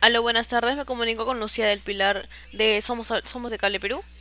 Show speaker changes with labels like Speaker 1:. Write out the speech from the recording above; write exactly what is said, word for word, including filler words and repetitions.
Speaker 1: Aló, buenas tardes. Me comunico con Lucía del Pilar de Somos, Somos de Cable Perú.